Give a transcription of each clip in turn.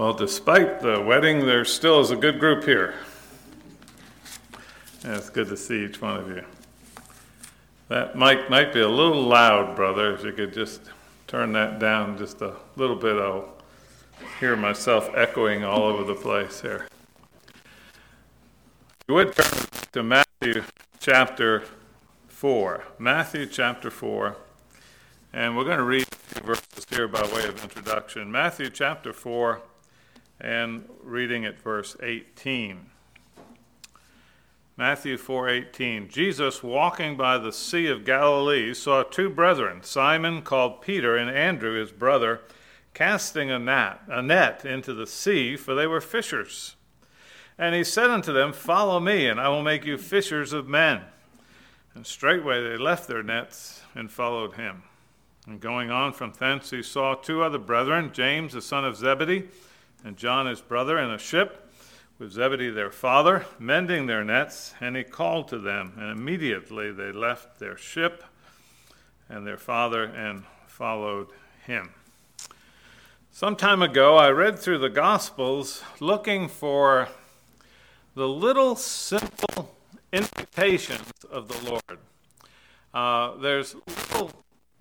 Well, despite the wedding, there still is a good group here. And it's good to see each one of you. That mic might be a little loud, brother. If you could just turn that down just a little bit, I'll hear myself echoing all over the place here. You would turn to Matthew chapter 4. Matthew chapter 4. And we're going to read a few verses here by way of introduction. Matthew chapter 4, and reading at verse 18. Matthew 4:18. Jesus, walking by the Sea of Galilee, saw two brethren, Simon called Peter and Andrew his brother, casting a net into the sea, for they were fishers. And he said unto them, Follow me, and I will make you fishers of men. And straightway they left their nets and followed him. And going on from thence he saw two other brethren, James the son of Zebedee, and John his brother, in a ship with Zebedee their father, mending their nets, and he called to them. And immediately they left their ship and their father and followed him. Some time ago I read through the Gospels looking for the little simple invitations of the Lord. There's little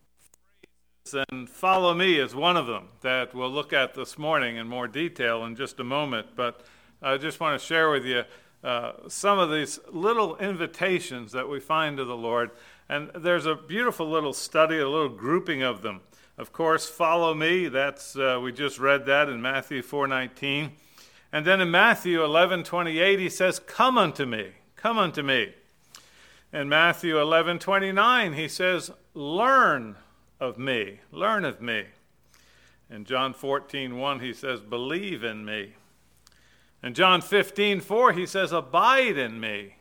and follow me is one of them that we'll look at this morning in more detail in just a moment. But I just want to share with you some of these little invitations that we find to the Lord. And there's a beautiful little study, a little grouping of them. Of course, follow me, that's we just read that in Matthew 4:19. And then in Matthew 11:28, he says, Come unto me, come unto me. In Matthew 11:29, he says, Learn of me, learn of me. In John 14:1, he says, Believe in me. In John 15:4, he says, Abide in me.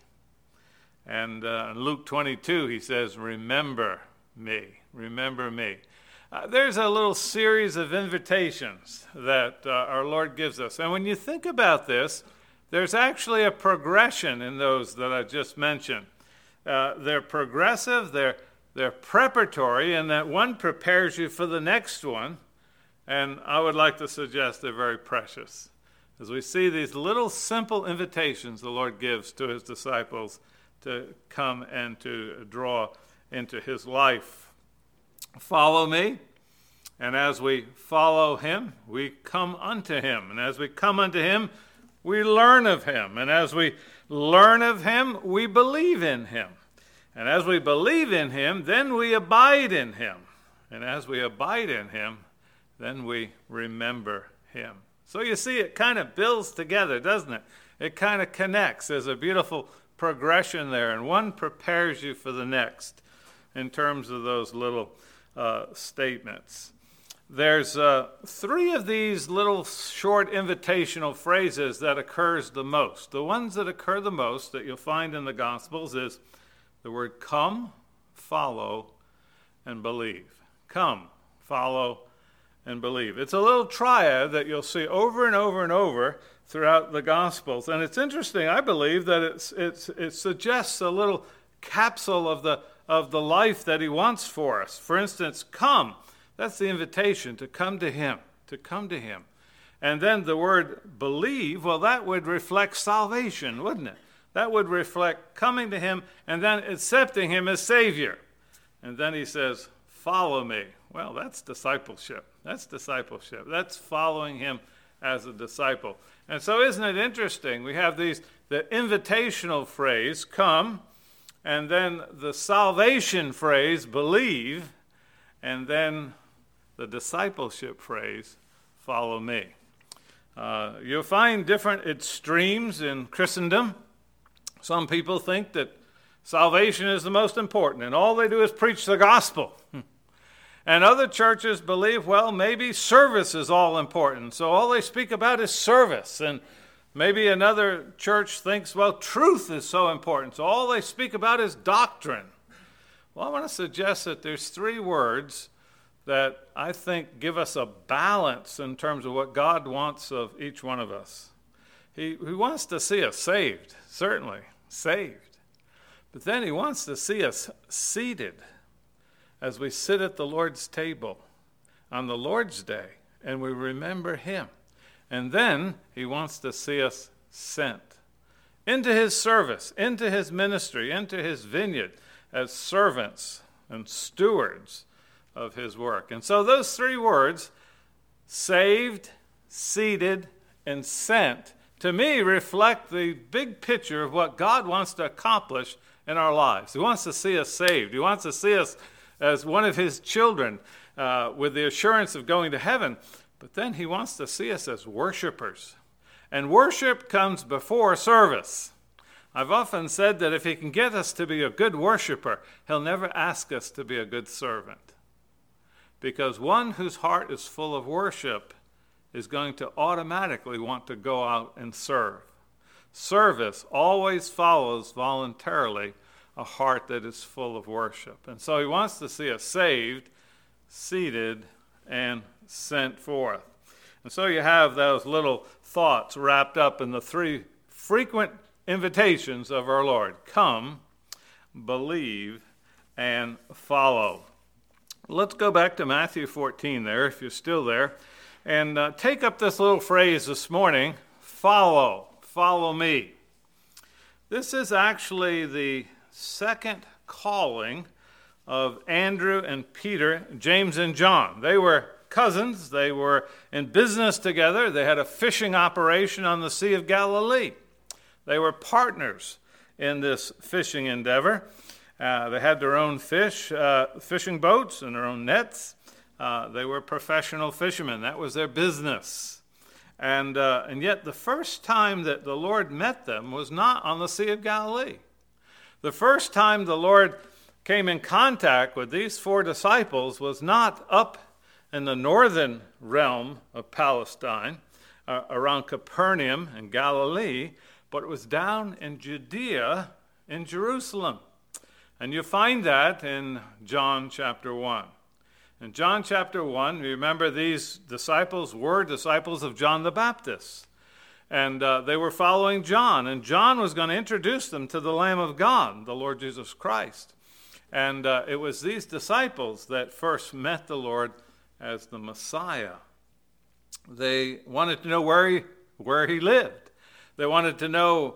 And in Luke 22, he says, Remember me, remember me. There's a little series of invitations that our Lord gives us. And when you think about this, there's actually a progression in those that I just mentioned. They're progressive, they're preparatory, and that one prepares you for the next one. And I would like to suggest they're very precious. As we see these little simple invitations the Lord gives to his disciples to come and to draw into his life. Follow me, and as we follow him, we come unto him. And as we come unto him, we learn of him. And as we learn of him, we believe in him. And as we believe in him, then we abide in him. And as we abide in him, then we remember him. So you see, it kind of builds together, doesn't it? It kind of connects. There's a beautiful progression there, and one prepares you for the next in terms of those little statements. There's three of these little short invitational phrases that occurs the most. The ones that occur the most that you'll find in the Gospels is the word come, follow, and believe. Come, follow, and believe. It's a little triad that you'll see over and over and over throughout the Gospels. And it's interesting, I believe, that it suggests a little capsule of the life that he wants for us. For instance, come. That's the invitation, to come to him, to come to him. And then the word believe, well, that would reflect salvation, wouldn't it? That would reflect coming to him and then accepting him as Savior. And then he says, follow me. Well, that's discipleship. That's discipleship. That's following him as a disciple. And so isn't it interesting? We have the invitational phrase, come, and then the salvation phrase, believe, and then the discipleship phrase, follow me. You'll find different extremes in Christendom. Some people think that salvation is the most important, and all they do is preach the gospel. And other churches believe, well, maybe service is all important, so all they speak about is service. And maybe another church thinks, well, truth is so important, so all they speak about is doctrine. Well, I want to suggest that there's three words that I think give us a balance in terms of what God wants of each one of us. He wants to see us saved, certainly, saved. But then he wants to see us seated as we sit at the Lord's table on the Lord's day and we remember him. And then he wants to see us sent into his service, into his ministry, into his vineyard as servants and stewards of his work. And so those three words, saved, seated, and sent, to me reflect the big picture of what God wants to accomplish in our lives. He wants to see us saved. He wants to see us as one of his children with the assurance of going to heaven. But then he wants to see us as worshipers. And worship comes before service. I've often said that if he can get us to be a good worshiper, he'll never ask us to be a good servant. Because one whose heart is full of worship is going to automatically want to go out and serve. Service always follows voluntarily a heart that is full of worship. And so he wants to see us saved, seated, and sent forth. And so you have those little thoughts wrapped up in the three frequent invitations of our Lord. Come, believe, and follow. Let's go back to Matthew 14 there, if you're still there, and take up this little phrase this morning, follow me. This is actually the second calling of Andrew and Peter, James and John. They were cousins. They were in business together. They had a fishing operation on the Sea of Galilee. They were partners in this fishing endeavor. They had their own fishing boats and their own nets. They were professional fishermen. That was their business. And yet the first time that the Lord met them was not on the Sea of Galilee. The first time the Lord came in contact with these four disciples was not up in the northern realm of Palestine, around Capernaum and Galilee, but it was down in Judea, in Jerusalem. And you find that in John chapter 1. In John chapter 1, remember these disciples were disciples of John the Baptist. And they were following John. And John was going to introduce them to the Lamb of God, the Lord Jesus Christ. And it was these disciples that first met the Lord as the Messiah. They wanted to know where he lived. They wanted to know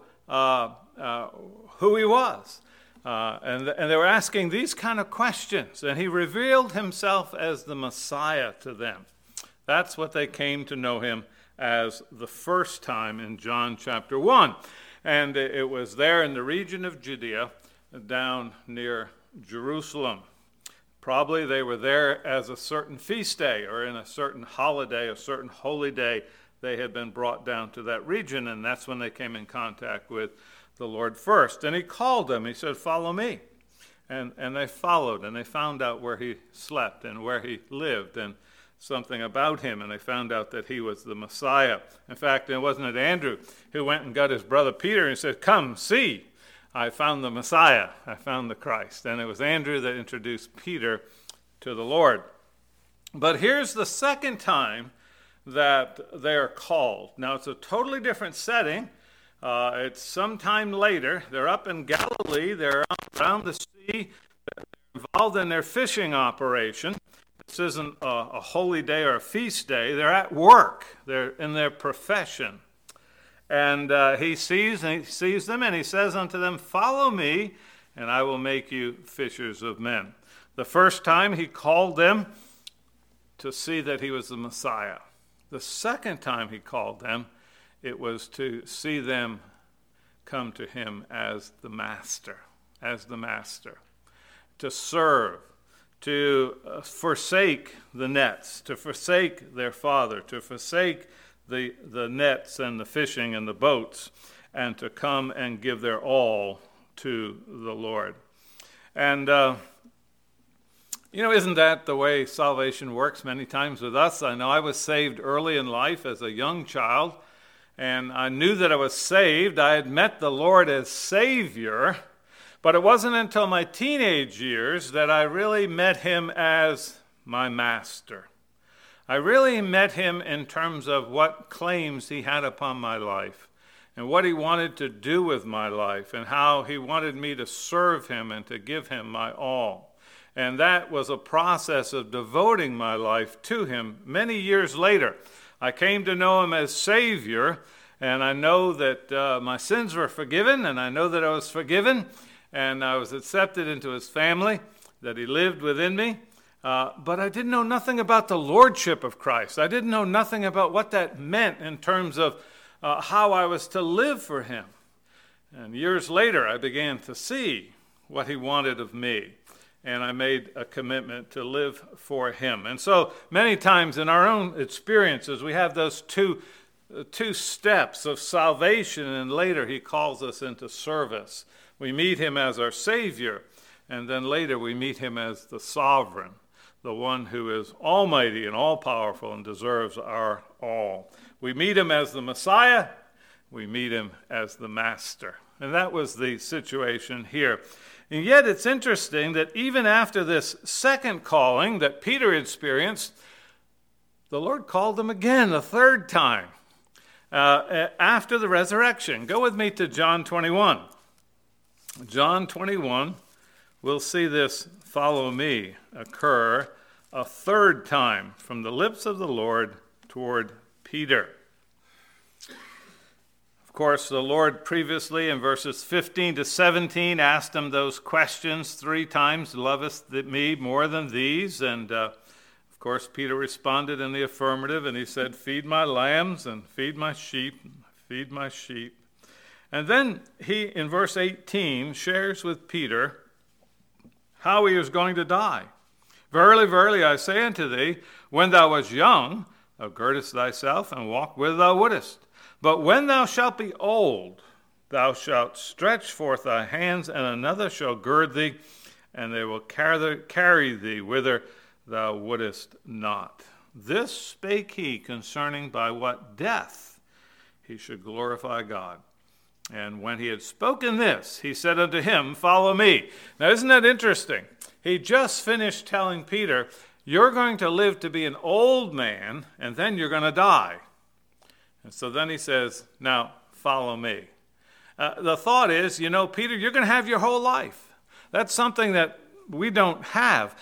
who he was. And they were asking these kind of questions. And he revealed himself as the Messiah to them. That's what they came to know him as the first time in John chapter 1. And it was there in the region of Judea, down near Jerusalem. Probably they were there as a certain feast day or in a certain holiday, a certain holy day. They had been brought down to that region, and that's when they came in contact with the Lord first. And he called them. He said, follow me. And they followed, and they found out where he slept and where he lived and something about him, and they found out that he was the Messiah. In fact, it wasn't Andrew who went and got his brother Peter and said, come, see, I found the Messiah. I found the Christ. And it was Andrew that introduced Peter to the Lord. But here's the second time that they're called. Now, it's a totally different setting. It's sometime later. They're up in Galilee. They're around the sea. They're involved in their fishing operation. This isn't a holy day or a feast day. They're at work. They're in their profession. And he sees them, and he says unto them, follow me, and I will make you fishers of men. The first time he called them to see that he was the Messiah. The second time he called them, it was to see them come to him as the master, to serve, to forsake the nets, to forsake their father, to forsake the nets and the fishing and the boats, and to come and give their all to the Lord. And, isn't that the way salvation works many times with us? I know I was saved early in life as a young child, and I knew that I was saved. I had met the Lord as Savior, but it wasn't until my teenage years that I really met him as my master. I really met him in terms of what claims he had upon my life and what he wanted to do with my life and how he wanted me to serve him and to give him my all. And that was a process of devoting my life to him. Many years later, I came to know him as Savior, and I know that my sins were forgiven, and I know that I was forgiven, and I was accepted into his family, that he lived within me. But I didn't know nothing about the lordship of Christ. I didn't know nothing about what that meant in terms of how I was to live for him. And years later, I began to see what he wanted of me, and I made a commitment to live for him. And so many times in our own experiences, we have those two steps of salvation, and later he calls us into service. We meet him as our Savior, and then later we meet him as the sovereign, the one who is almighty and all-powerful and deserves our all. We meet him as the Messiah. We meet him as the Master. And that was the situation here. And yet it's interesting that even after this second calling that Peter experienced, the Lord called him again a third time after the resurrection. Go with me to John 21. John 21, we'll see this "follow me" occur a third time from the lips of the Lord toward Peter. Of course, the Lord previously in verses 15 to 17 asked him those questions 3 times, "Lovest me more than these?" And of course, Peter responded in the affirmative, and he said, "Feed my lambs and feed my sheep, feed my sheep." And then he, in verse 18, shares with Peter how he is going to die. "Verily, verily, I say unto thee, when thou wast young, thou girdest thyself and walked whither thou wouldest. But when thou shalt be old, thou shalt stretch forth thy hands, and another shall gird thee, and they will carry thee whither thou wouldest not. This spake he concerning by what death he should glorify God. And when he had spoken this, he said unto him, Follow me." Now, isn't that interesting? He just finished telling Peter, you're going to live to be an old man, and then you're going to die. And so then he says, now, follow me. The thought is, Peter, you're going to have your whole life. That's something that we don't have.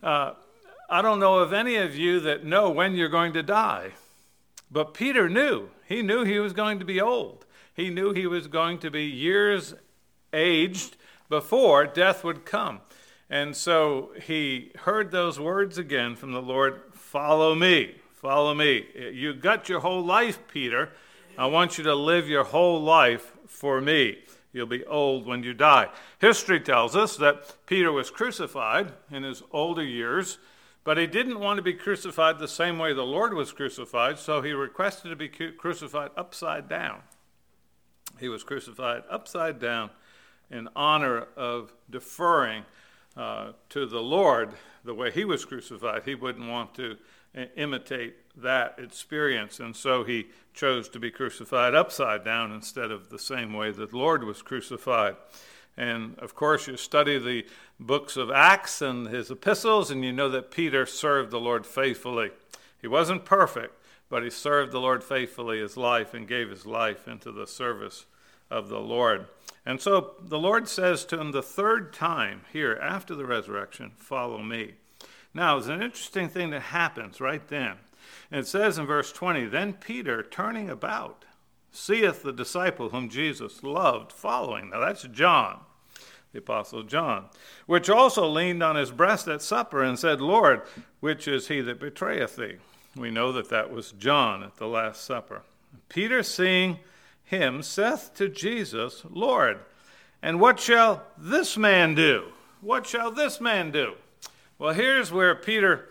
I don't know of any of you that know when you're going to die. But Peter knew. He knew he was going to be old. He knew he was going to be years aged before death would come. And so he heard those words again from the Lord, follow me, follow me. You got your whole life, Peter. I want you to live your whole life for me. You'll be old when you die. History tells us that Peter was crucified in his older years, but he didn't want to be crucified the same way the Lord was crucified, so he requested to be crucified upside down. He was crucified upside down in honor of deferring to the Lord the way he was crucified. He wouldn't want to imitate that experience, and so he chose to be crucified upside down instead of the same way that the Lord was crucified. And of course, you study the books of Acts and his epistles, and you know that Peter served the Lord faithfully. He wasn't perfect, but he served the Lord faithfully his life and gave his life into the service of the Lord. And so the Lord says to him the third time here after the resurrection, follow me. Now, there's an interesting thing that happens right then. And it says in verse 20, then Peter, turning about, seeth the disciple whom Jesus loved following. Now that's John, the Apostle John, which also leaned on his breast at supper and said, Lord, which is he that betrayeth thee? We know that that was John at the Last Supper. Peter, seeing him, saith to Jesus, Lord, and what shall this man do? What shall this man do? Well, here's where Peter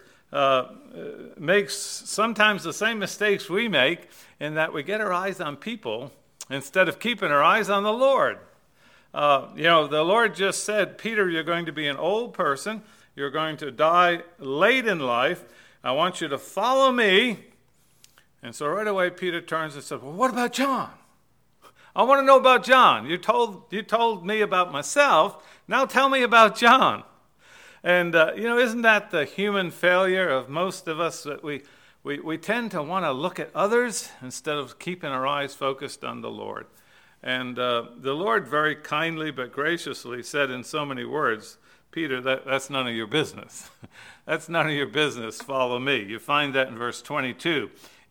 makes sometimes the same mistakes we make, in that we get our eyes on people instead of keeping our eyes on the Lord. The Lord just said, Peter, you're going to be an old person. You're going to die late in life. I want you to follow me. And so right away Peter turns and says, well, what about John? I want to know about John. You told me about myself. Now tell me about John. And, isn't that the human failure of most of us, that we tend to want to look at others instead of keeping our eyes focused on the Lord. And the Lord very kindly but graciously said in so many words, Peter, that's none of your business. That's none of your business. Follow me. You find that in verse 22.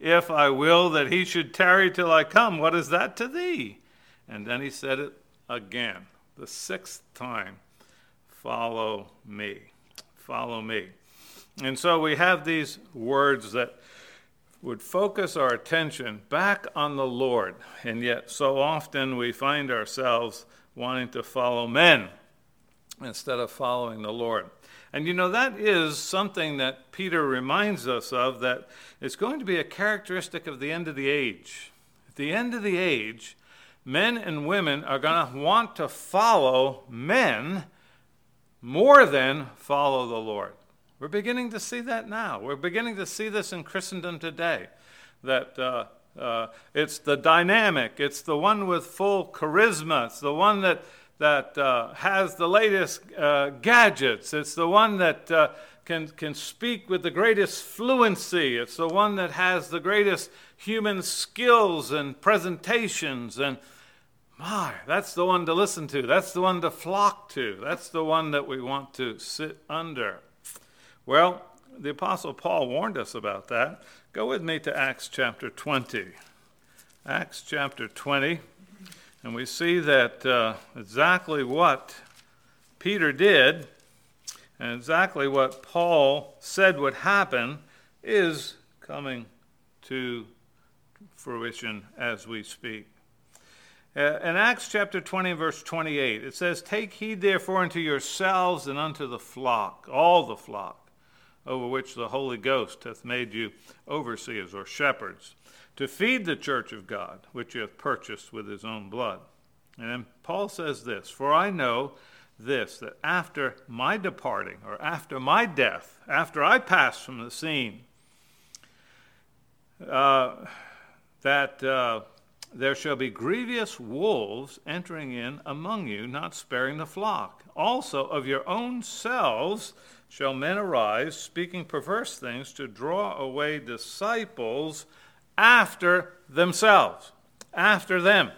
if I will that he should tarry till I come, what is that to thee? And then he said it again, the sixth time, follow me, follow me. And so we have these words that would focus our attention back on the Lord, and yet so often we find ourselves wanting to follow men instead of following the Lord. And you know, that is something that Peter reminds us of, that it's going to be a characteristic of the end of the age. At the end of the age, men and women are going to want to follow men more than follow the Lord. We're beginning to see that now. We're beginning to see this in Christendom today, that it's the dynamic, it's the one with full charisma, it's the one that has the latest gadgets, it's the one that can speak with the greatest fluency, it's the one that has the greatest human skills and presentations, and that's the one to listen to, that's the one to flock to, that's the one that we want to sit under. Well, the Apostle Paul warned us about that. Go with me to Acts chapter 20. Acts chapter 20, and we see that exactly what Peter did and exactly what Paul said would happen is coming to fruition as we speak. In Acts chapter 20, verse 28, it says, "Take heed therefore unto yourselves and unto the flock, all the flock, over which the Holy Ghost hath made you overseers or shepherds, to feed the church of God, which he hath purchased with his own blood." And then Paul says this, "For I know this, that after my departing, or after my death, after I pass from the scene, that there shall be grievous wolves entering in among you, not sparing the flock. Also of your own selves shall men arise, speaking perverse things, to draw away disciples after themselves," after them.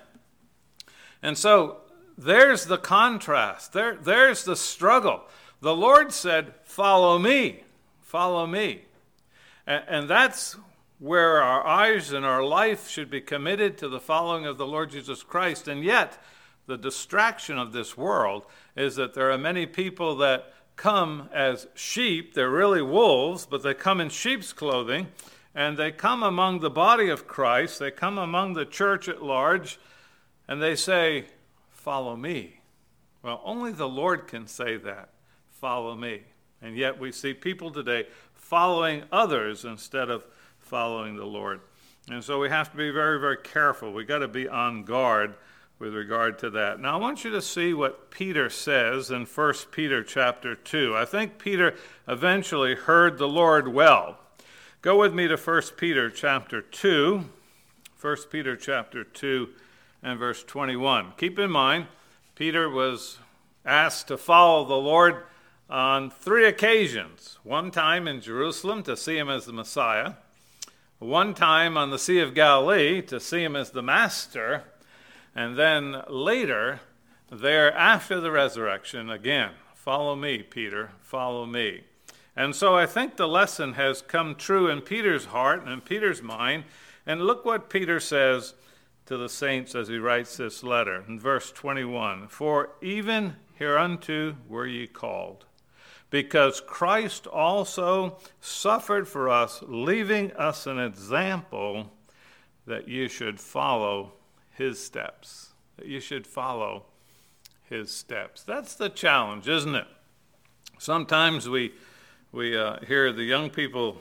And so there's the contrast. There's the struggle. The Lord said, follow me, follow me. And that's where our eyes and our life should be committed to the following of the Lord Jesus Christ. And yet, the distraction of this world is that there are many people that come as sheep. They're really wolves, but they come in sheep's clothing, and they come among the body of Christ. They come among the church at large, and they say, follow me. Well, only the Lord can say that, follow me. And yet we see people today following others instead of following the Lord. And so we have to be very, very careful. We've got to be on guard with regard to that. Now, I want you to see what Peter says in 1 Peter chapter 2. I think Peter eventually heard the Lord well. Go with me to 1 Peter chapter 2. 1 Peter chapter 2 and verse 21. Keep in mind, Peter was asked to follow the Lord on 3 occasions. One time in Jerusalem to see him as the Messiah. One time on the Sea of Galilee to see him as the Master. And then later, there after the resurrection, again, follow me, Peter, follow me. And so I think the lesson has come true in Peter's heart and in Peter's mind. And look what Peter says to the saints as he writes this letter in verse 21. "For even hereunto were ye called, because Christ also suffered for us, leaving us an example that you should follow his steps." That you should follow his steps. That's the challenge, isn't it? Sometimes we hear the young people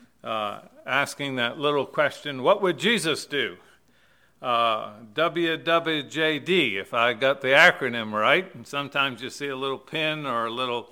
asking that little question, what would Jesus do? WWJD, if I got the acronym right. And sometimes you see a little pin or a little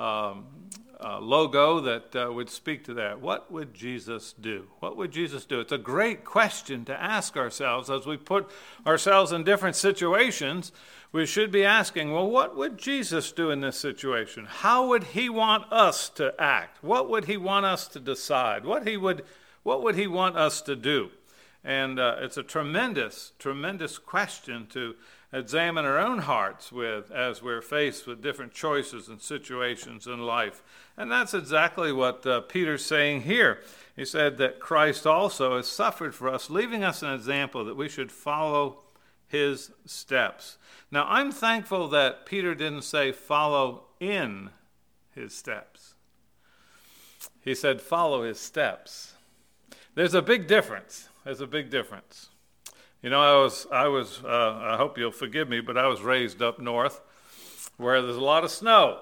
logo that would speak to that. What would Jesus do? What would Jesus do? It's a great question to ask ourselves as we put ourselves in different situations. We should be asking, well, what would Jesus do in this situation? How would he want us to act? What would he want us to decide? What would he want us to do? And it's a tremendous, tremendous question to examine our own hearts with as we're faced with different choices and situations in life. And that's exactly what Peter's saying here. He said that Christ also has suffered for us, leaving us an example that we should follow his steps. Now, I'm thankful that Peter didn't say follow in his steps. He said follow his steps. There's a big difference. There's a big difference. You know, I hope you'll forgive me, but I was raised up north where there's a lot of snow.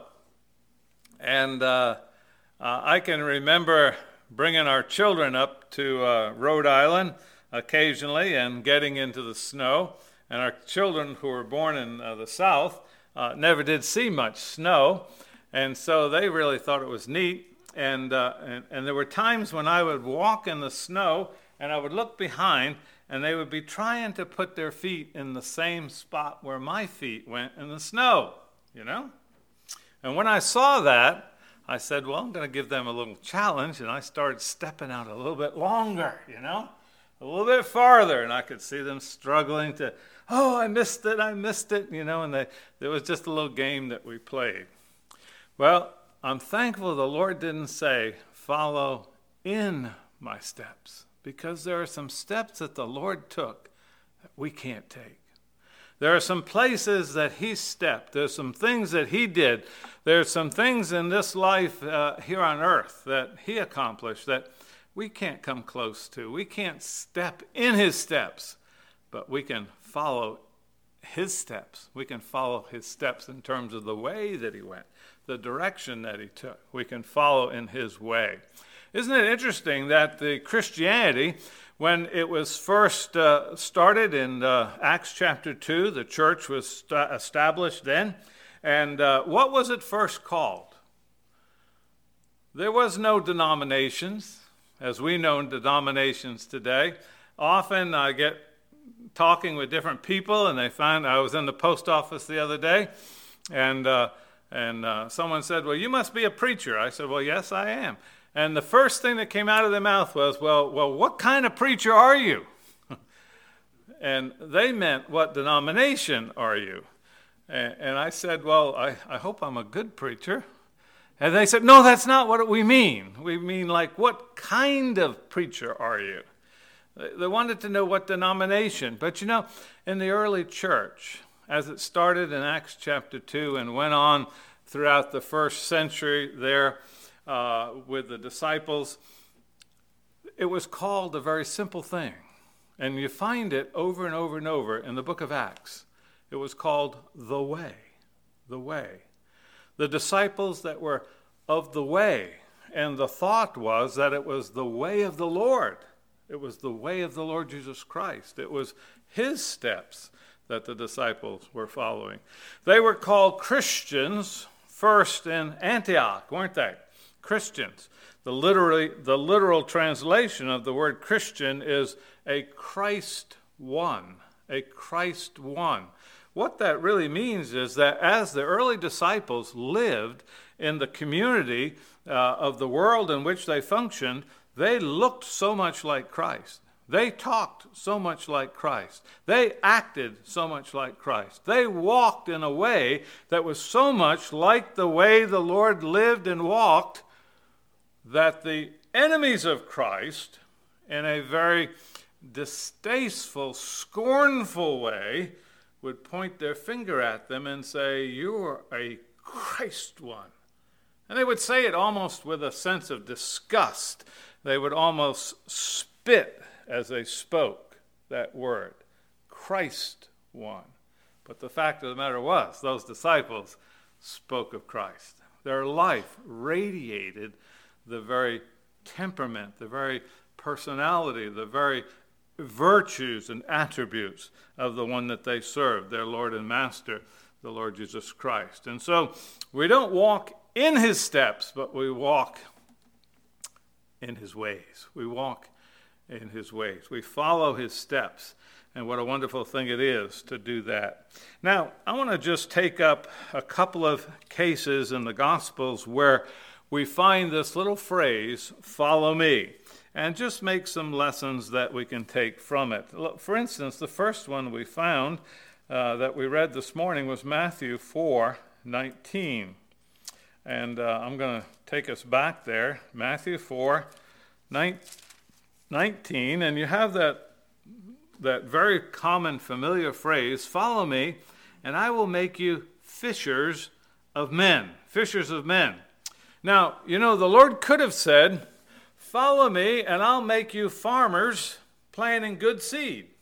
And I can remember bringing our children up to Rhode Island occasionally and getting into the snow. And our children who were born in the South never did see much snow. And so they really thought it was neat. And there were times when I would walk in the snow and I would look behind, and they would be trying to put their feet in the same spot where my feet went in the snow, you know? And when I saw that, I said, well, I'm going to give them a little challenge, and I started stepping out a little bit longer, you know? A little bit farther, and I could see them struggling to, oh, I missed it, you know, and there was just a little game that we played. Well, I'm thankful the Lord didn't say, follow in my steps, because there are some steps that the Lord took that we can't take. There are some places that he stepped. There's some things that he did. There's some things in this life here on earth that he accomplished that we can't come close to. We can't step in his steps, but we can follow his steps. We can follow his steps in terms of the way that he went, the direction that he took. We can follow in his way. Isn't it interesting that the Christianity, when it was first started in Acts chapter 2, the church was established then, and what was it first called? There was no denominations, as we know denominations today. Often I get talking with different people, and they find, I was in the post office the other day, and someone said, well, you must be a preacher. I said, well, yes, I am. And the first thing that came out of their mouth was, well, what kind of preacher are you? And they meant, what denomination are you? And I said, well, I hope I'm a good preacher. And they said, no, that's not what we mean. We mean, like, what kind of preacher are you? They wanted to know what denomination. But, you know, in the early church, as it started in Acts chapter 2 and went on throughout the first century there, with the disciples, it was called a very simple thing. And you find it over and over and over in the book of Acts. It was called the way. The way. The disciples that were of the way. And the thought was that it was the way of the Lord. It was the way of the Lord Jesus Christ. It was his steps that the disciples were following. They were called Christians first in Antioch, weren't they? Christians. The literal translation of the word Christian is a Christ one. A Christ one. What that really means is that as the early disciples lived in the community of the world in which they functioned, they looked so much like Christ. They talked so much like Christ. They acted so much like Christ. They walked in a way that was so much like the way the Lord lived and walked that the enemies of Christ, in a very distasteful, scornful way, would point their finger at them and say, you're a Christ one. And they would say it almost with a sense of disgust. They would almost spit as they spoke that word, Christ one. But the fact of the matter was, those disciples spoke of Christ. Their life radiated the very temperament, the very personality, the very virtues and attributes of the one that they served, their Lord and Master, the Lord Jesus Christ. And so we don't walk in his steps, but we walk in his ways. We walk in his ways. We follow his steps. And what a wonderful thing it is to do that. Now, I want to just take up a couple of cases in the Gospels where we find this little phrase, follow me. and just make some lessons that we can take from it. For instance, the first one we found that we read this morning was Matthew 4:19. And I'm going to take us back there, Matthew 4:19, and you have that very common, familiar phrase, "Follow me, and I will make you fishers of men." Fishers of men. Now, the Lord could have said, "Follow me, and I'll make you farmers planting good seed."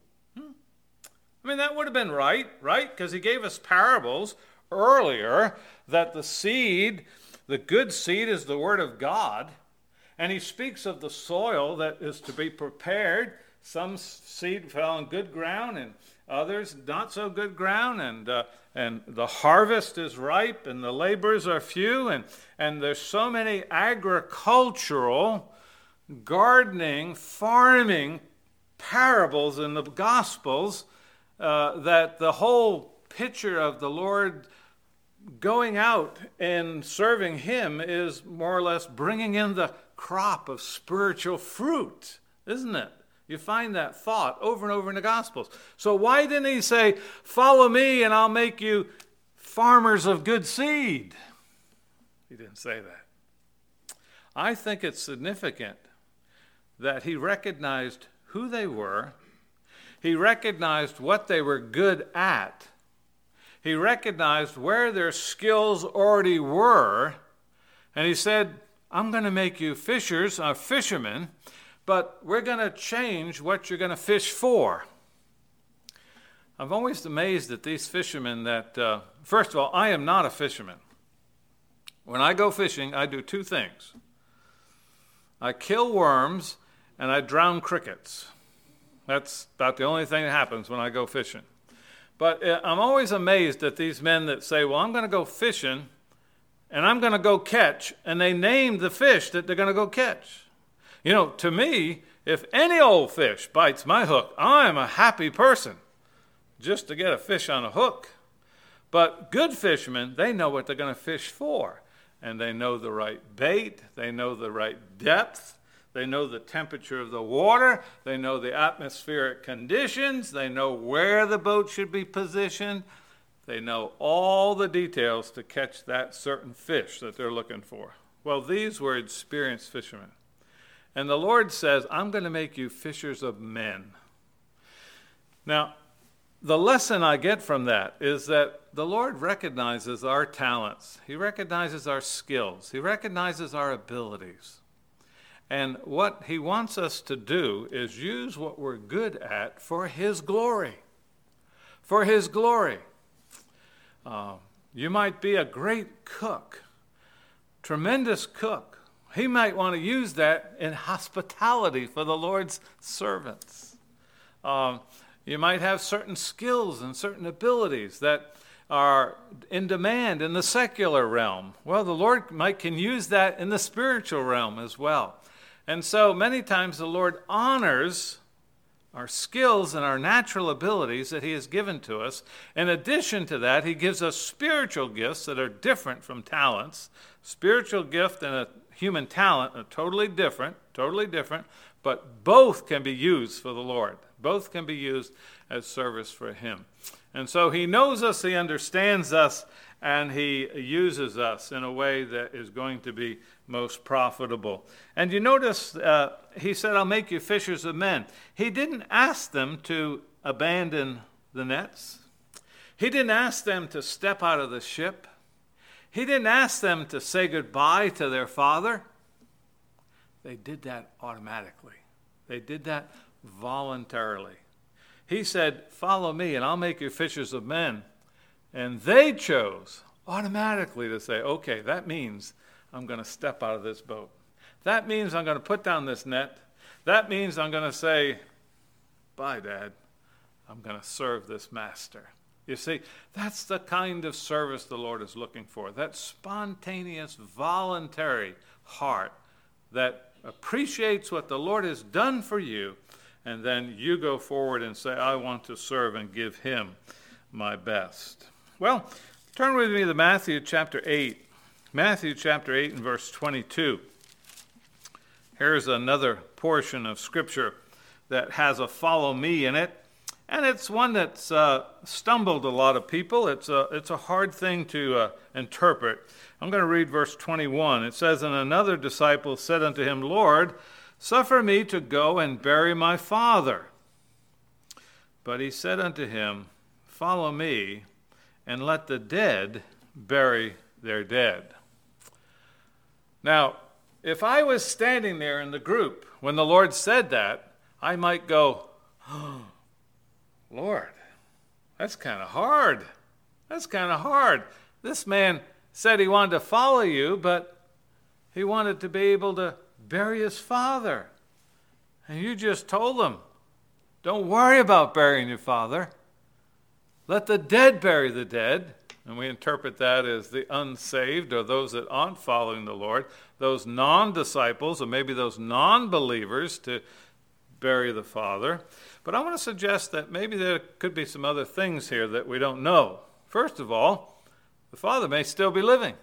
I mean, that would have been right? Because he gave us parables earlier that the seed, the good seed, is the word of God. And he speaks of the soil that is to be prepared. Some seed fell on good ground and others not so good ground. And the harvest is ripe and the laborers are few. And there's so many agricultural, gardening, farming parables in the Gospels that the whole picture of the Lord going out and serving him is more or less bringing in the crop of spiritual fruit, isn't it? You find that thought over and over in the Gospels. So why didn't he say, "Follow me and I'll make you farmers of good seed"? He didn't say that. I think it's significant that he recognized who they were. He recognized what they were good at. He recognized where their skills already were. And he said, "I'm going to make you fishermen, but we're going to change what you're going to fish for." I'm always amazed at these fishermen that, first of all, I am not a fisherman. When I go fishing, I do two things. I kill worms and I drown crickets. That's about the only thing that happens when I go fishing. But I'm always amazed at these men that say, "Well, I'm going to go fishing and I'm going to go catch," and they name the fish that they're going to go catch. To me, if any old fish bites my hook, I'm a happy person just to get a fish on a hook. But good fishermen, they know what they're going to fish for. And they know the right bait. They know the right depth. They know the temperature of the water. They know the atmospheric conditions. They know where the boat should be positioned. They know all the details to catch that certain fish that they're looking for. Well, these were experienced fishermen. And the Lord says, "I'm going to make you fishers of men." Now, the lesson I get from that is that the Lord recognizes our talents. He recognizes our skills. He recognizes our abilities. And what he wants us to do is use what we're good at for his glory. For his glory. You might be a great cook, tremendous cook. He might want to use that in hospitality for the Lord's servants. You might have certain skills and certain abilities that are in demand in the secular realm. Well, the Lord can use that in the spiritual realm as well. And so many times the Lord honors our skills and our natural abilities that he has given to us. In addition to that, he gives us spiritual gifts that are different from talents. Spiritual gift and a human talent are totally different, but both can be used for the Lord. Both can be used as service for him. And so he knows us, he understands us, and he uses us in a way that is going to be most profitable. And you notice he said, "I'll make you fishers of men." He didn't ask them to abandon the nets. He didn't ask them to step out of the ship. He didn't ask them to say goodbye to their father. They did that automatically. They did that voluntarily. He said, "Follow me and I'll make you fishers of men." And they chose automatically to say, "Okay, that means I'm going to step out of this boat. That means I'm going to put down this net. That means I'm going to say, 'Bye, Dad. I'm going to serve this master.'" You see, that's the kind of service the Lord is looking for. That spontaneous, voluntary heart that appreciates what the Lord has done for you, and then you go forward and say, "I want to serve and give him my best." Well, turn with me to Matthew chapter 8. Matthew chapter 8 and verse 22. Here's another portion of Scripture that has a follow me in it. And it's one that's stumbled a lot of people. It's a hard thing to interpret. I'm going to read verse 21. It says, "And another disciple said unto him, Lord, suffer me to go and bury my father. But he said unto him, Follow me, and let the dead bury their dead." Now, if I was standing there in the group when the Lord said that, I might go, "Oh, Lord, that's kind of hard. That's kind of hard. This man said he wanted to follow you, but he wanted to be able to bury his father. And you just told him, don't worry about burying your father. Let the dead bury the dead." And we interpret that as the unsaved, or those that aren't following the Lord, those non-disciples, or maybe those non-believers, to bury the father. But I want to suggest that maybe there could be some other things here that we don't know. First of all, the father may still be living.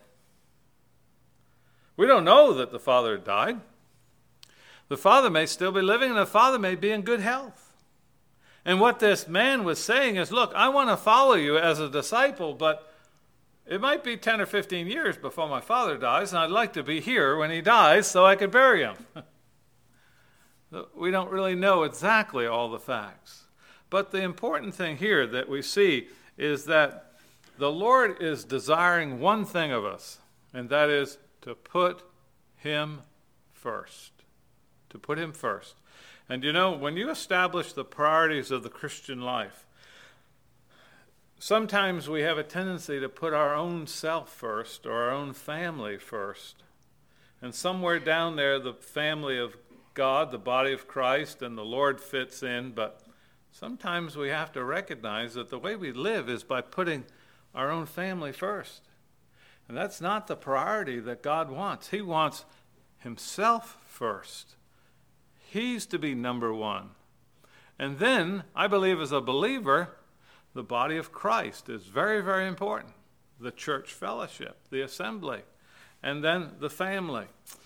We don't know that the father died. The father may still be living, and the father may be in good health. And what this man was saying is, look, I want to follow you as a disciple, but it might be 10 or 15 years before my father dies, and I'd like to be here when he dies so I could bury him. We don't really know exactly all the facts. But the important thing here that we see is that the Lord is desiring one thing of us, and that is to put him first. To put him first. And you know, when you establish the priorities of the Christian life, sometimes we have a tendency to put our own self first, or our own family first. And somewhere down there, the family of God, the body of Christ, and the Lord fits in. But sometimes we have to recognize that the way we live is by putting our own family first. And that's not the priority that God wants. He wants himself first. He's to be number one. And then, I believe as a believer, the body of Christ is very, very important. The church fellowship, the assembly, and then the family.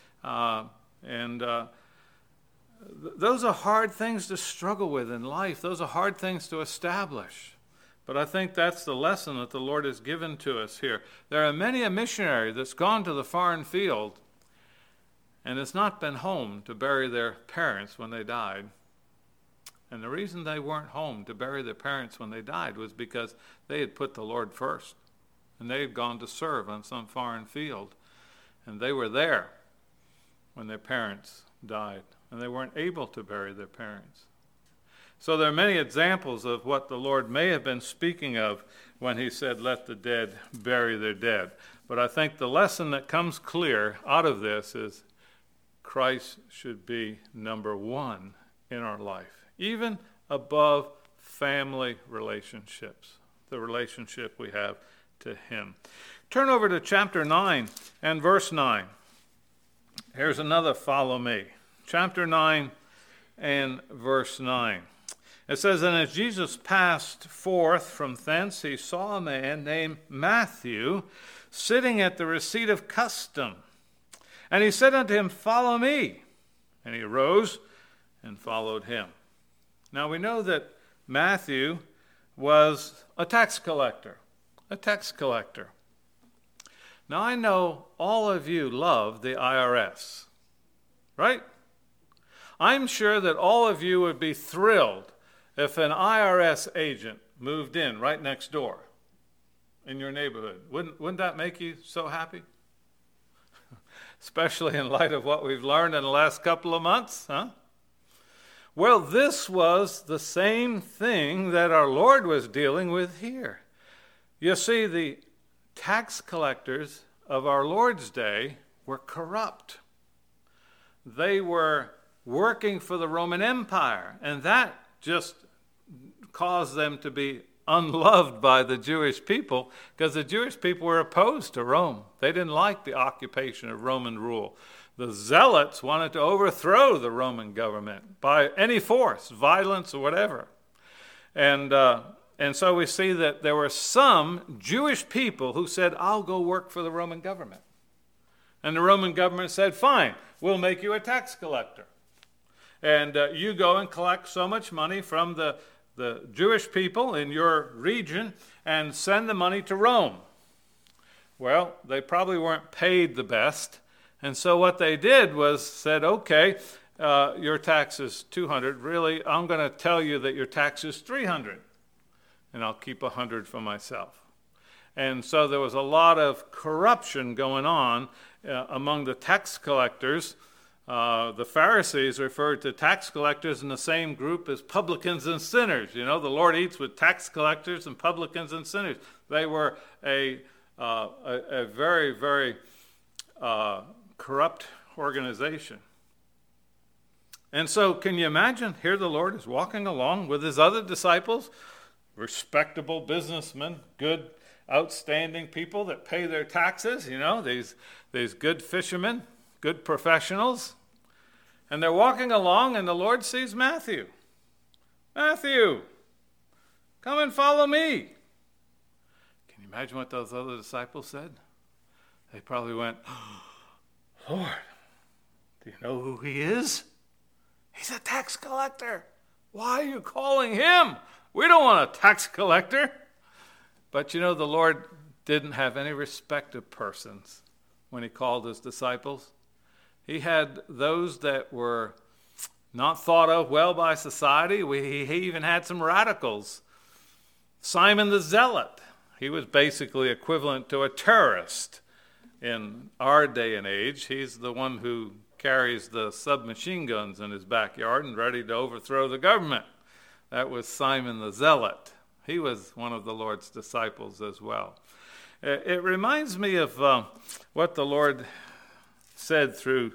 Those are hard things to struggle with in life. Those are hard things to establish. But I think that's the lesson that the Lord has given to us here. There are many a missionary that's gone to the foreign field and has not been home to bury their parents when they died. And the reason they weren't home to bury their parents when they died was because they had put the Lord first. And they had gone to serve on some foreign field. And they were there when their parents died. And they weren't able to bury their parents. So there are many examples of what the Lord may have been speaking of when he said, let the dead bury their dead. But I think the lesson that comes clear out of this is Christ should be number one in our life, even above family relationships, the relationship we have to him. Turn over to chapter 9 and verse 9. Here's another follow me. Chapter 9 and verse 9. It says, And as Jesus passed forth from thence, he saw a man named Matthew sitting at the receipt of custom. And he said unto him, Follow me. And he arose and followed him. Now we know that Matthew was a tax collector. A tax collector. Now I know all of you love the IRS, right? I'm sure that all of you would be thrilled if an IRS agent moved in right next door in your neighborhood. Wouldn't that make you so happy? Especially in light of what we've learned in the last couple of months, huh? Well, this was the same thing that our Lord was dealing with here. You see, the tax collectors of our Lord's day were corrupt. They were working for the Roman Empire, and that just caused them to be unloved by the Jewish people, because the Jewish people were opposed to Rome. They didn't like the occupation of Roman rule. The Zealots wanted to overthrow the Roman government by any force, violence or whatever. And so we see that there were some Jewish people who said, I'll go work for the Roman government. And the Roman government said, fine, we'll make you a tax collector. And you go and collect so much money from the Jewish people in your region and send the money to Rome. Well, they probably weren't paid the best. And so what they did was said, okay, your tax is 200. Really, I'm going to tell you that your tax is 300. And I'll keep 100 for myself. And so there was a lot of corruption going on among the tax collectors. The Pharisees referred to tax collectors in the same group as publicans and sinners. You know, the Lord eats with tax collectors and publicans and sinners. They were a very, very corrupt organization. And so can you imagine, here the Lord is walking along with his other disciples, respectable businessmen, good, outstanding people that pay their taxes, you know, these good fishermen, good professionals. And they're walking along and the Lord sees Matthew. Matthew, come and follow me. Can you imagine what those other disciples said? They probably went, Lord, do you know who he is? He's a tax collector. Why are you calling him? We don't want a tax collector. But you know, the Lord didn't have any respect of persons when he called his disciples. He had those that were not thought of well by society. He even had some radicals. Simon the Zealot. He was basically equivalent to a terrorist in our day and age. He's the one who carries the submachine guns in his backyard and ready to overthrow the government. That was Simon the Zealot. He was one of the Lord's disciples as well. It reminds me of what the Lord said through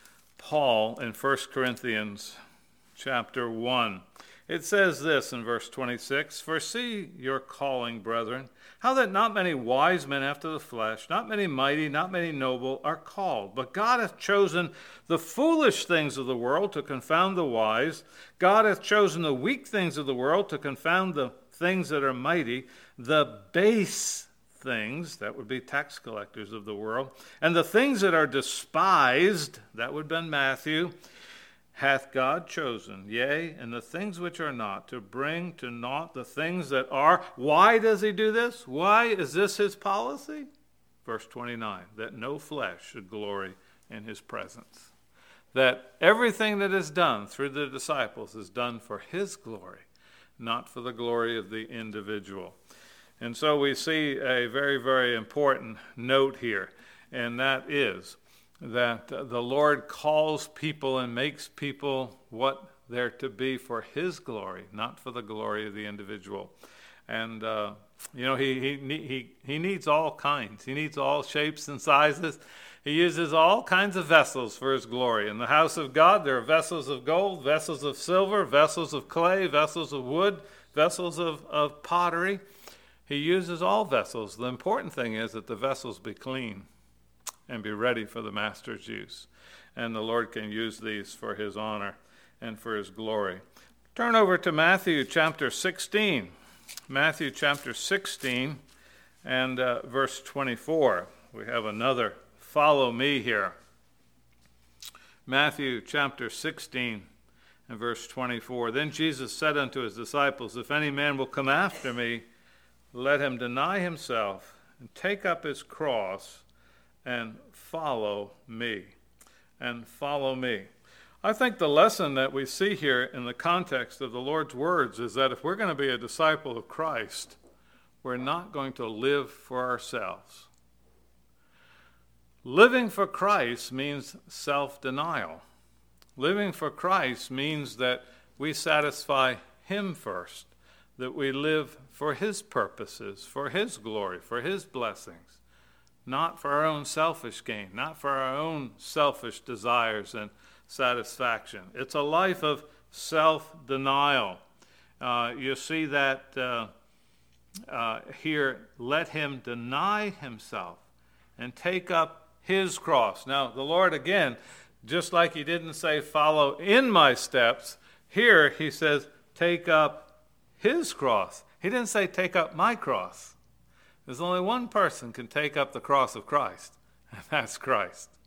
Paul in 1 Corinthians chapter 1. It says this in verse 26, "For see your calling, brethren, how that not many wise men after the flesh, not many mighty, not many noble are called. But God hath chosen the foolish things of the world to confound the wise. God hath chosen the weak things of the world to confound the things that are mighty, the base things," that would be tax collectors of the world, "and the things that are despised," that would have been Matthew, "hath God chosen, yea, and the things which are not, to bring to naught the things that are." Why does he do this? Why is this his policy? Verse 29, "that no flesh should glory in his presence." That everything that is done through the disciples is done for his glory, not for the glory of the individual. And so we see a very, very important note here, and that is that the Lord calls people and makes people what they're to be for his glory, not for the glory of the individual. And, he needs all kinds. He needs all shapes and sizes. He uses all kinds of vessels for his glory. In the house of God, there are vessels of gold, vessels of silver, vessels of clay, vessels of wood, vessels of pottery. He uses all vessels. The important thing is that the vessels be clean and be ready for the master's use. And the Lord can use these for his honor and for his glory. Turn over to Matthew chapter 16. Matthew chapter 16 and verse 24. We have another follow me here. Matthew chapter 16 and verse 24. "Then Jesus said unto his disciples, If any man will come after me, let him deny himself and take up his cross and follow me." And follow me. I think the lesson that we see here in the context of the Lord's words is that if we're going to be a disciple of Christ, we're not going to live for ourselves. Living for Christ means self-denial. Living for Christ means that we satisfy him first, that we live for his purposes, for his glory, for his blessings, not for our own selfish gain, not for our own selfish desires and satisfaction. It's a life of self-denial. You see that here, let him deny himself and take up his cross. Now, the Lord, again, just like he didn't say, "follow in my steps," here he says, take up his cross. He didn't say, take up my cross. There's only one person can take up the cross of Christ, and that's Christ.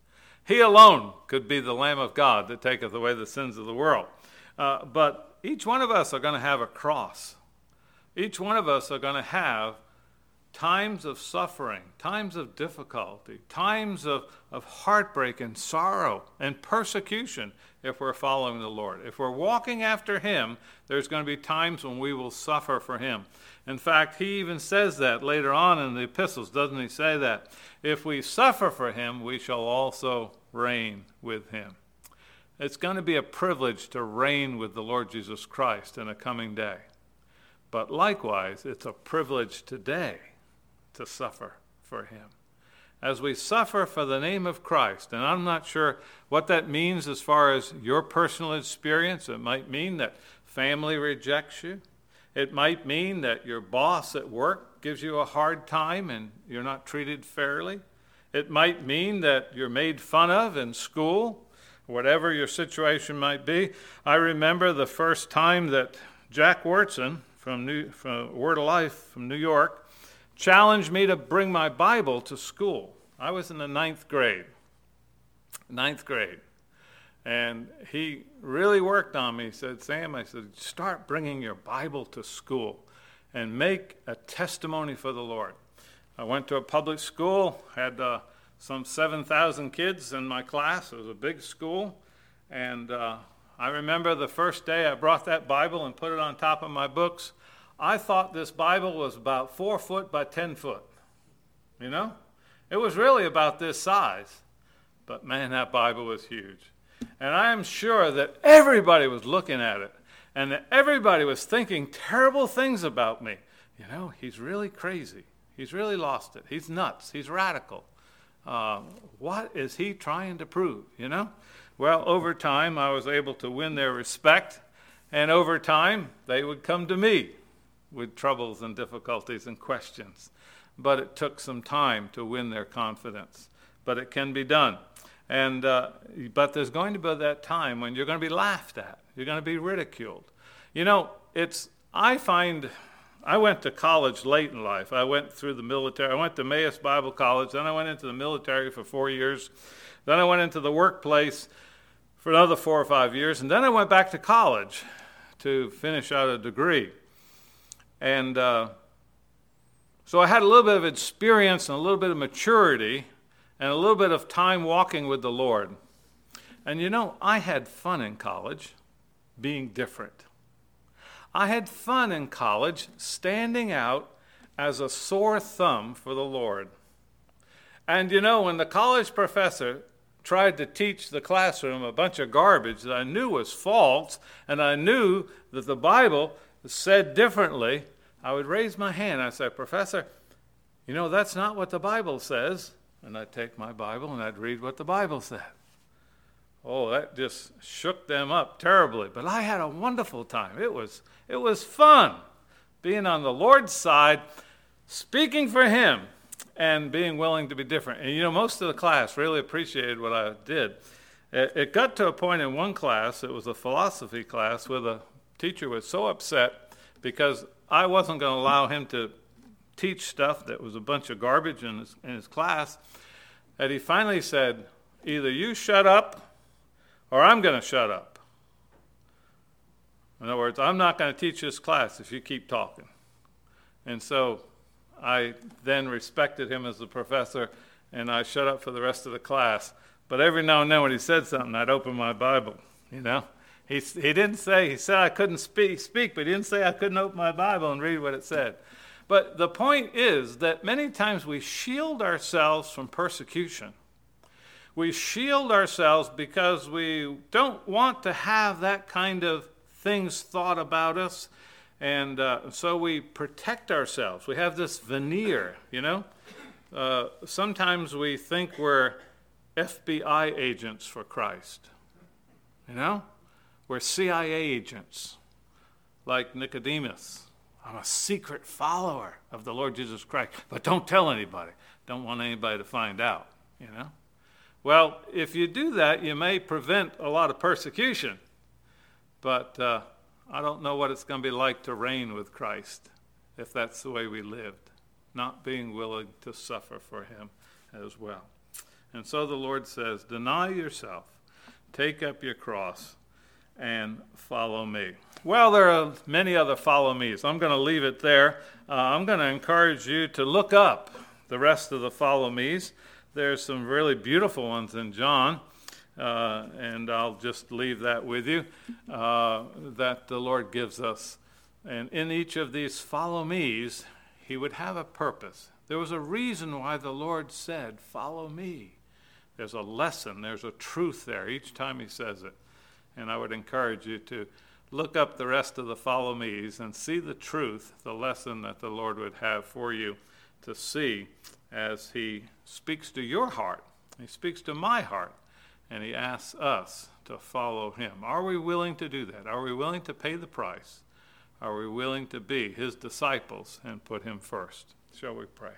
He alone could be the Lamb of God that taketh away the sins of the world. But each one of us are going to have a cross. Each one of us are going to have times of suffering, times of difficulty, times of heartbreak and sorrow and persecution if we're following the Lord. If we're walking after him, there's going to be times when we will suffer for him. In fact, he even says that later on in the epistles, doesn't he say that? If we suffer for him, we shall also reign with him. It's going to be a privilege to reign with the Lord Jesus Christ in a coming day. But likewise, it's a privilege today to suffer for him. As we suffer for the name of Christ, and I'm not sure what that means as far as your personal experience. It might mean that family rejects you. It might mean that your boss at work gives you a hard time and you're not treated fairly. It might mean that you're made fun of in school, whatever your situation might be. I remember the first time that Jack Wurtson from Word of Life from New York challenged me to bring my Bible to school. I was in the ninth grade. And he really worked on me. He said, Sam, start bringing your Bible to school and make a testimony for the Lord. I went to a public school, had some 7,000 kids in my class. It was a big school. And I remember the first day I brought that Bible and put it on top of my books. I thought this Bible was about 4 foot by 10 foot. You know? It was really about this size. But man, that Bible was huge. And I am sure that everybody was looking at it and that everybody was thinking terrible things about me. You know, he's really crazy. He's really lost it. He's nuts. He's radical. What is he trying to prove, you know? Well, over time, I was able to win their respect. And over time, they would come to me with troubles and difficulties and questions. But it took some time to win their confidence. But it can be done. And but there's going to be that time when you're going to be laughed at. You're going to be ridiculed. You know, I went to college late in life. I went through the military. I went to Emmaus Bible College. Then I went into the military for 4 years. Then I went into the workplace for another 4 or 5 years. And then I went back to college to finish out a degree. And so I had a little bit of experience and a little bit of maturity and a little bit of time walking with the Lord. And you know, I had fun in college being different. I had fun in college standing out as a sore thumb for the Lord. And you know, when the college professor tried to teach the classroom a bunch of garbage that I knew was false, and I knew that the Bible said differently, I would raise my hand. I'd say, Professor, you know, that's not what the Bible says. And I'd take my Bible and I'd read what the Bible said. Oh, that just shook them up terribly. But I had a wonderful time. It was fun being on the Lord's side, speaking for him, and being willing to be different. And you know, most of the class really appreciated what I did. It got to a point in one class, it was a philosophy class, where the teacher was so upset because I wasn't going to allow him to teach stuff that was a bunch of garbage in his class, that he finally said, either you shut up or I'm going to shut up. In other words, I'm not going to teach this class if you keep talking. And so I then respected him as a professor, and I shut up for the rest of the class. But every now and then when he said something, I'd open my Bible, you know. He said I couldn't speak, but he didn't say I couldn't open my Bible and read what it said. But the point is that many times we shield ourselves from persecution. We shield ourselves because we don't want to have that kind of things thought about us. And so we protect ourselves. We have this veneer, you know. Sometimes we think we're FBI agents for Christ. You know? We're CIA agents, like Nicodemus. I'm a secret follower of the Lord Jesus Christ, but don't tell anybody. Don't want anybody to find out, you know. Well, if you do that, you may prevent a lot of persecution. But I don't know what it's going to be like to reign with Christ if that's the way we lived, not being willing to suffer for him as well. And so the Lord says, deny yourself, take up your cross, and follow me. Well, there are many other follow me's. I'm going to leave it there. I'm going to encourage you to look up the rest of the follow me's. There's some really beautiful ones in John, and I'll just leave that with you, that the Lord gives us. And in each of these follow me's, he would have a purpose. There was a reason why the Lord said, follow me. There's a lesson, there's a truth there each time he says it. And I would encourage you to look up the rest of the follow me's and see the truth, the lesson that the Lord would have for you to see as he speaks to your heart. He speaks to my heart, and he asks us to follow him. Are we willing to do that? Are we willing to pay the price? Are we willing to be his disciples and put him first? Shall we pray?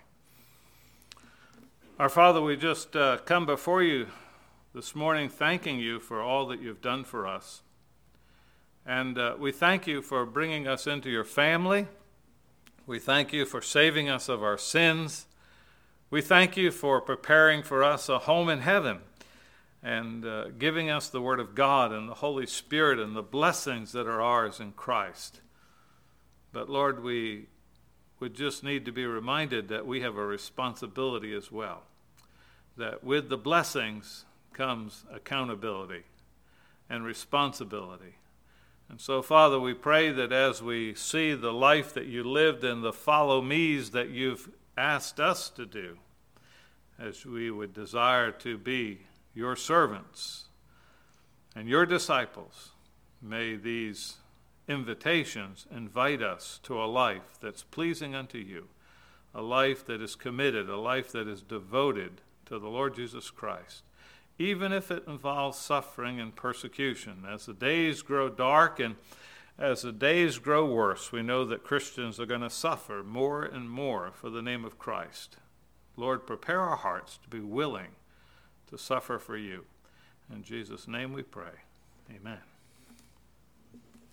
Our Father, we just come before you this morning thanking you for all that you've done for us. And we thank you for bringing us into your family. We thank you for saving us of our sins. We thank you for preparing for us a home in heaven and giving us the Word of God and the Holy Spirit and the blessings that are ours in Christ. But Lord, we would just need to be reminded that we have a responsibility as well, that with the blessings comes accountability and responsibility. And so, Father, we pray that as we see the life that you lived and the follow me's that you've asked us to do, as we would desire to be your servants and your disciples, may these invitations invite us to a life that's pleasing unto you, a life that is committed, a life that is devoted to the Lord Jesus Christ, even if it involves suffering and persecution. As the days grow dark and as the days grow worse, we know that Christians are going to suffer more and more for the name of Christ. Lord, prepare our hearts to be willing to suffer for you. In Jesus' name we pray. Amen.